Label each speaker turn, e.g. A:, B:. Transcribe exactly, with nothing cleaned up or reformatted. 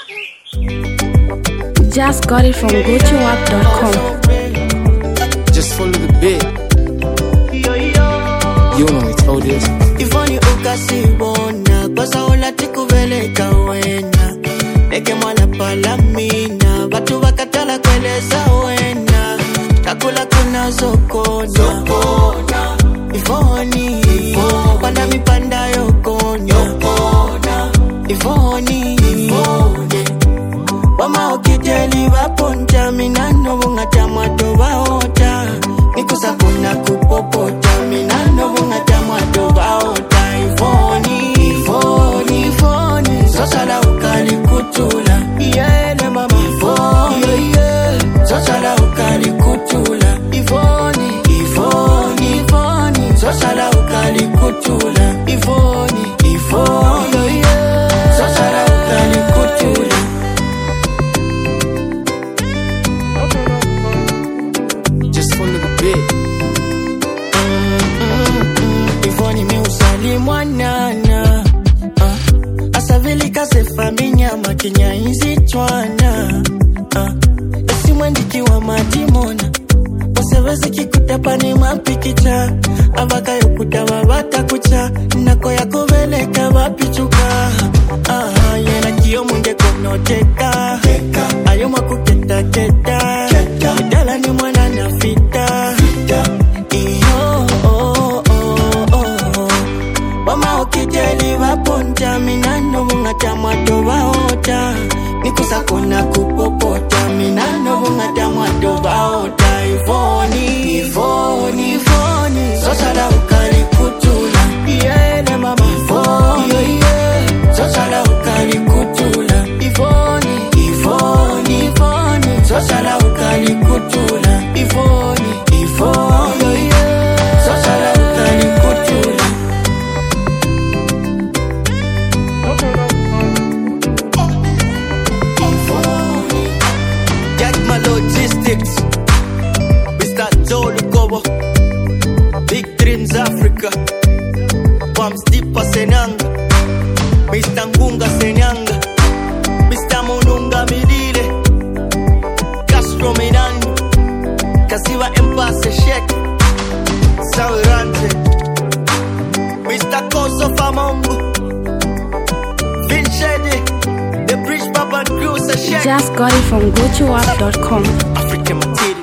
A: Just got it from go to app dot com.
B: Just follow the beat. You know it's all this.
C: If only ukasibona Kwasa ola tikuveleka wena Neke mwala palamina Batu wakatala kweleza wena Kakula kuna zokona Zokona If only Panda mipanda yokona Yokona If only Wama okiteli waponja Minano wungata mwato waota Nikusa kuna kupopota Minano wungata mwato waota Ifoni, ifoni, ifoni Sosala ukali kutula Iyele mama Ifoni, yeah Sosala ukali kutula Ifoni, ifoni, ifoni Sosala ukali kutula Ifoni, ifoni, yeah Sosala ukali kutula
B: Just follow the beat.
C: Ifoni mi usali mwanana uh. Asavili kase faminya makinya hizi chwana uh. Esi mwendiki wa matimona Wasewezi kikutepa ni mapikicha Avaka yokuta wabata kucha Nako ya kuveleka wapichuka uh, Yena kiyo munge konoteka Ayo makuketa keta Midala ni mwana na fita Iyo oh, oh, oh. Wama okijeli waponja Minano wungata mwato waota Nikusa kuna kupopota Minano wungata mwato waota Ifoni, ifoni, ifoni Sosala ukali kutula Iyele mama Ifoni, yeah Sosala ukali kutula Ifoni, ifoni, ifoni Sosala ukali kutula Ifoni, ifoni, yeah Sosala ukali kutula Ifoni Jack my logistics Mister Zolu Kobo Big Dreams Africa Pams Dipa Senanga Mister Ngunga Senyanga Mister Mununga Midile Castro Minani Kasiwa Empase Shek Sawirante Mister Koso Famongu Vinchedi The Bridge Papa Cruise Shek
A: Just got it from go to app dot com.
C: African material